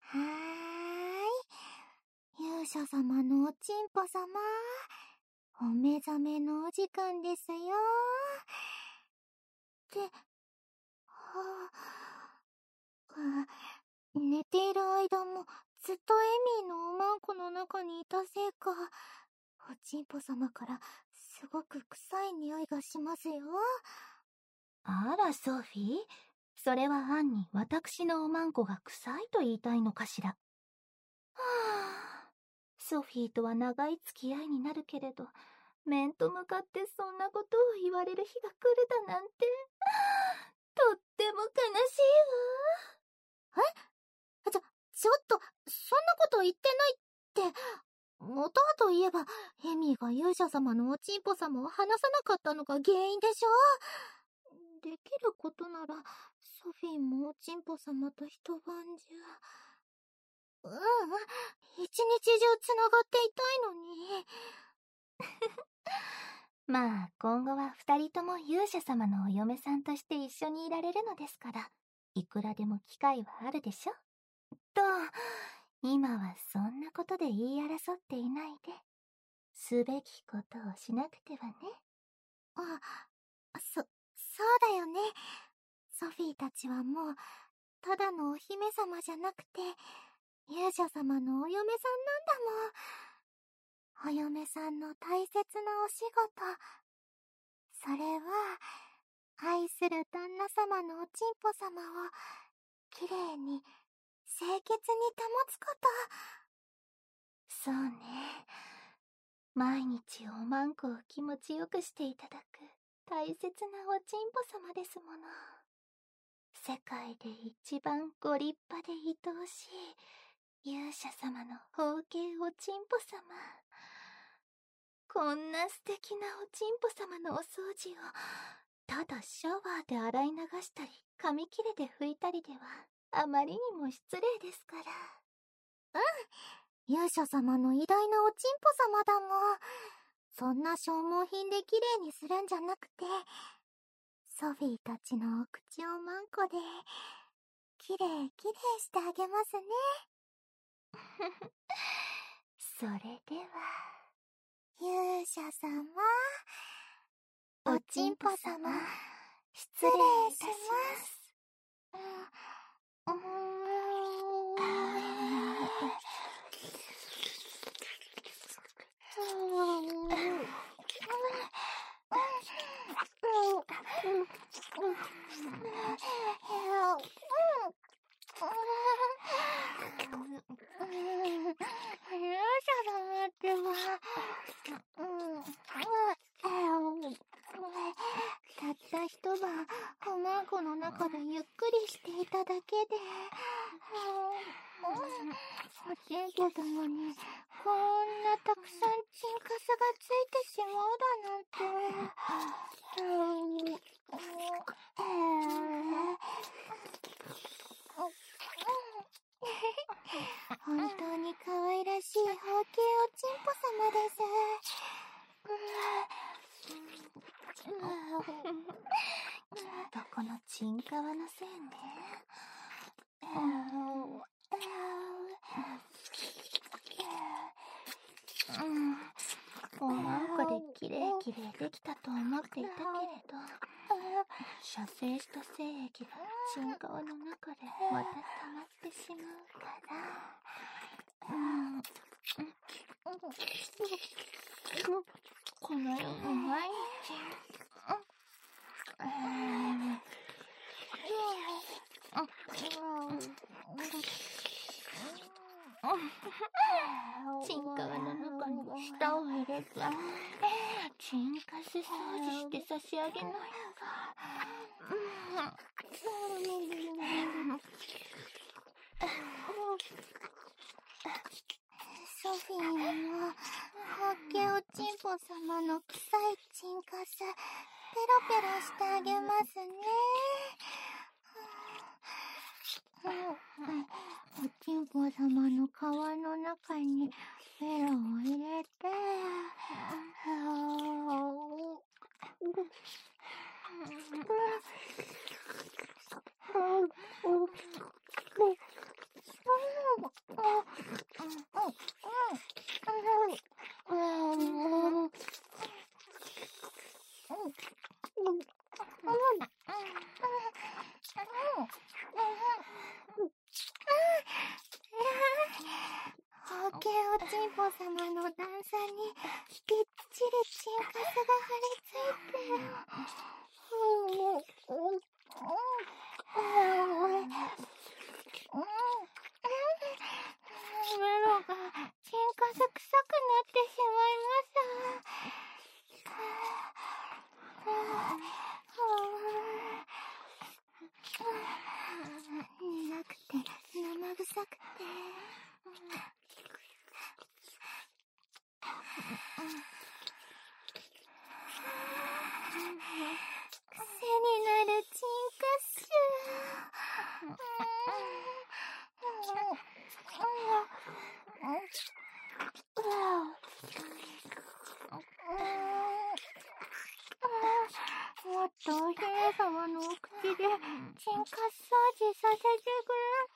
はーい。勇者様のおちんぽ様、お目覚めのお時間ですよ。って、寝ている間もずっとエミーのおまんこの中にいたせいか、おちんぽ様からすごく臭い匂いがしますよ。 あら、ソフィー。それは暗に私のおまんこが臭いと言いたいのかしら。はあ、ソフィーとは長い付き合いになるけれど、面と向かってそんなことを言われる日が来るだなんて、とっても悲しいわ。 ちょっと、そんなこと言ってないって、元はといえば、エミーが勇者様のおちんぽ様を離さなかったのが原因でしょ。できることなら、ソフィーもおちんぽ様と一晩中。一日中繋がっていたいのに。 まあ、今後は二人とも勇者様のお嫁さんとして一緒にいられるのですから、いくらでも機会はあるでしょ。と、今はそんなことで言い争っていないで、すべきことをしなくてはね。 そうだよね。ソフィーたちはもう、ただのお姫様じゃなくて、勇者様のお嫁さんなんだもん。お嫁さんの大切なお仕事。それは、愛する旦那様のおちんぽ様を、きれいに、清潔に保つこと。 そうね。毎日おまんこを気持ちよくしていただく大切なおちんぽ様ですもの。世界で一番ご立派で愛おしい勇者様の宝慶おちんぽ様。こんな素敵なおちんぽ様のお掃除をただシャワーで洗い流したり紙切れで拭いたりではあまりにも失礼ですから。 勇者様の偉大なおちんぽ様だもん。そんな消耗品できれいにするんじゃなくて、ソフィーたちのお口をまんこで、きれいしてあげますね。 それでは、 勇者様、 おちんぽ様、失礼いたします。 勇者様ってば、たった一晩、おまんこの中でゆっくりしていただけで、おちんぽ様にこんなたくさんチンカスがついてしまうだなんて。本当に可愛らしい宝慶おちんぽ様です。 きっとこのチンカワのせいね。おまんこできれいできたと思っていたけれど、射精した精液がチンカワの中でまた溜まってしまうから。このように毎日、チンカワの中に舌を入れて、チンカス掃除して差し上げなよ。 ソフィーも、宝慶おちんぽ様の臭いチンカス、ペロペロしてあげますね。おちんぽ様の皮の中にベロを入れて、 おちんぽ様の段差にぎっちりチンカスが張り付いてベロがチンカス臭くなってしまいます。苦くて生臭くて癖になるチンカス。もっとお姫様のお口でチンカス掃除させてく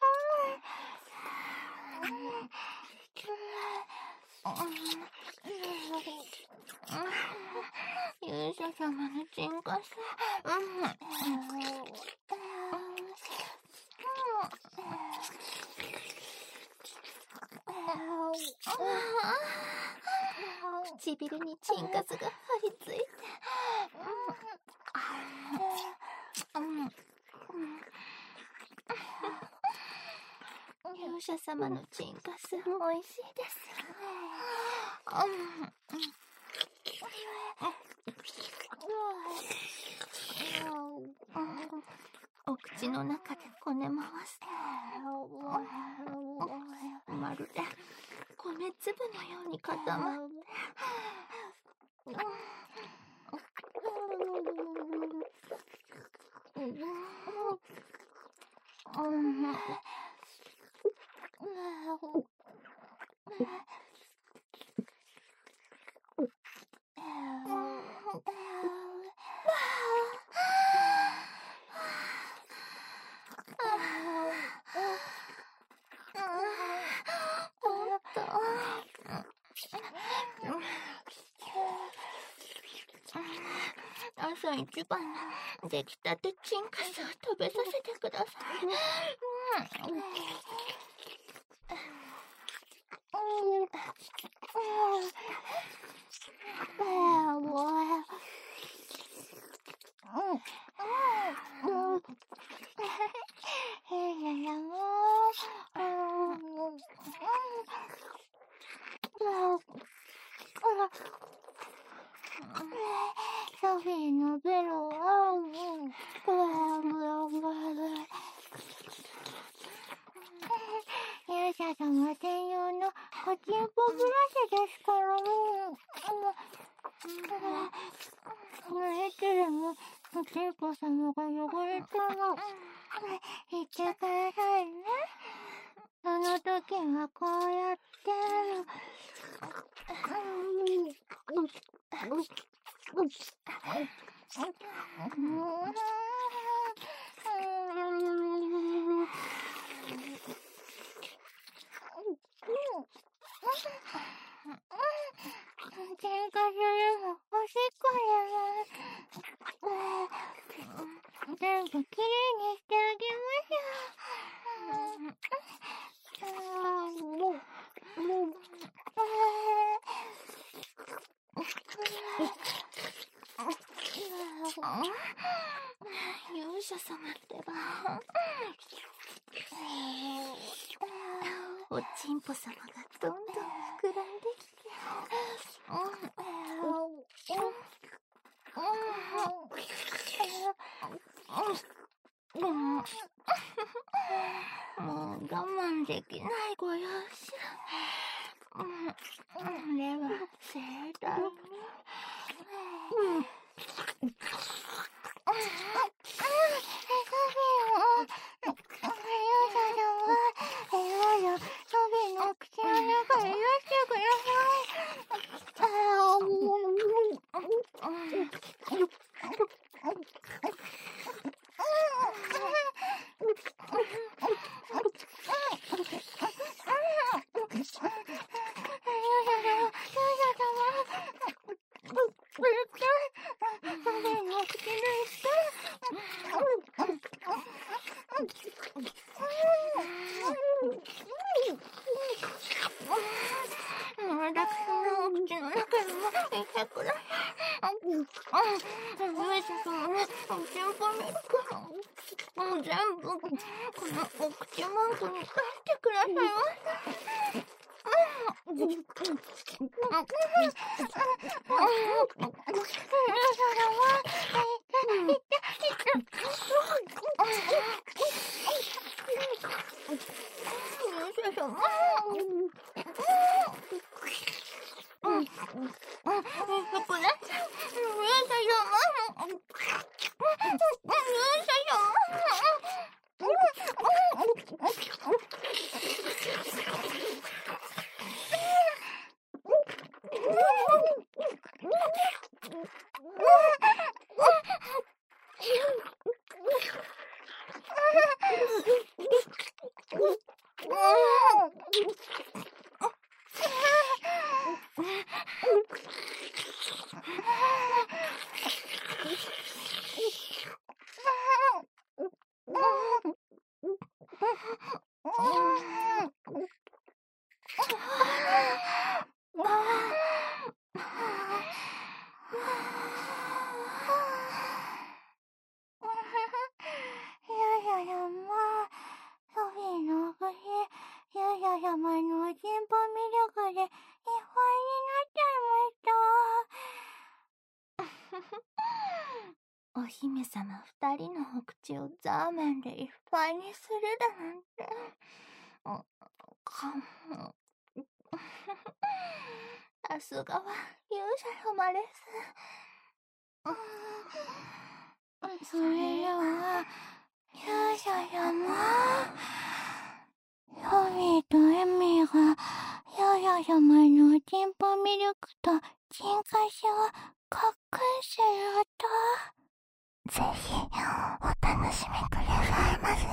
ださい。勇者様のチンカス。 唇にチンカスが張り付いて。勇者様のチンカス、おいしいです。お口の中でこね回す。まるで米粒のように固まって。朝一番の出来たてチンカスを食べさせてください。 ソフィーのベロは勇者様専用のコチンポブラシですからいつでもコチンポ様が汚れたら言ってくださいね。その時はこうやって喧嘩するもおしっこや全部きれいにしてあげましょう。 勇者様ってば。おちんぽ様がどんどん膨らんできて。もう我慢できないご容赦。では盛大に。 してください。勇者様のおちんぽミルクもう全部このお口マンコに返してくださいませ。勇者様のおちんぽミルクでいっぱいになっちゃいました。 お姫様二人のお口をザーメンでいっぱいにするだなんて。さすがは勇者様です。 それでは、勇者様。ソフィーとエミが勇者様のおちんぽミルクとチンカシを隠すると、ぜひお楽しみくださいませ。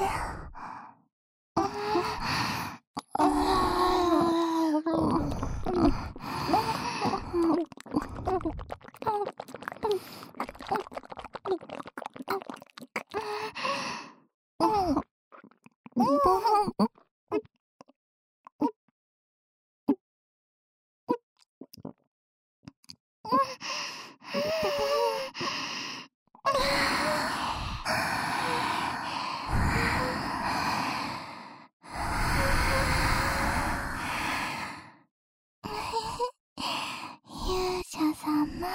勇者様。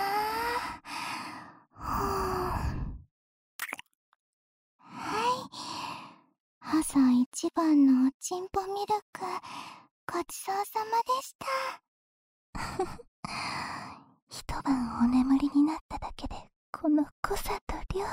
朝一番のおちんぽミルク、ごちそうさまでした。 一晩お眠りになっただけでこの濃さと量。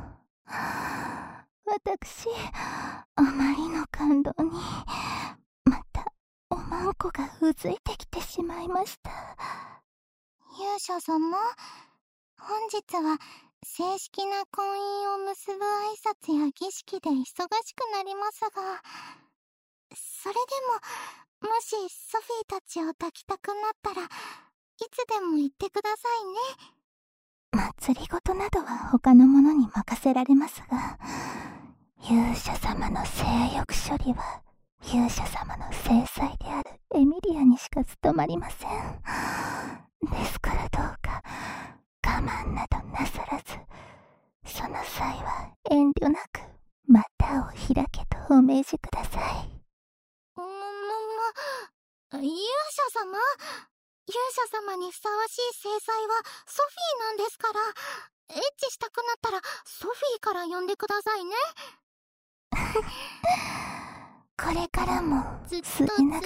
私、あまりの感動に、またおまんこがうずいてきてしまいました。 勇者様、本日は正式な婚姻を結ぶ挨拶や儀式で忙しくなりますが、それでも、もしソフィーたちを抱きたくなったら、いつでも言ってくださいね。 祭りごとなどは他の者に任せられますが、勇者様の性欲処理は勇者様の正妻であるエミリアにしか務まりません。ですからどうか我慢などなさらず、その際は遠慮なく股を開けとお命じください。 勇者様、勇者様にふさわしい正妻はソフィーなんですから、エッチしたくなったらソフィーから呼んでくださいね。 これからも末永く愛し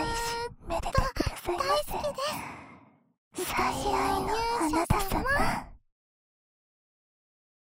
めでてくださいませ。最愛のあなた様。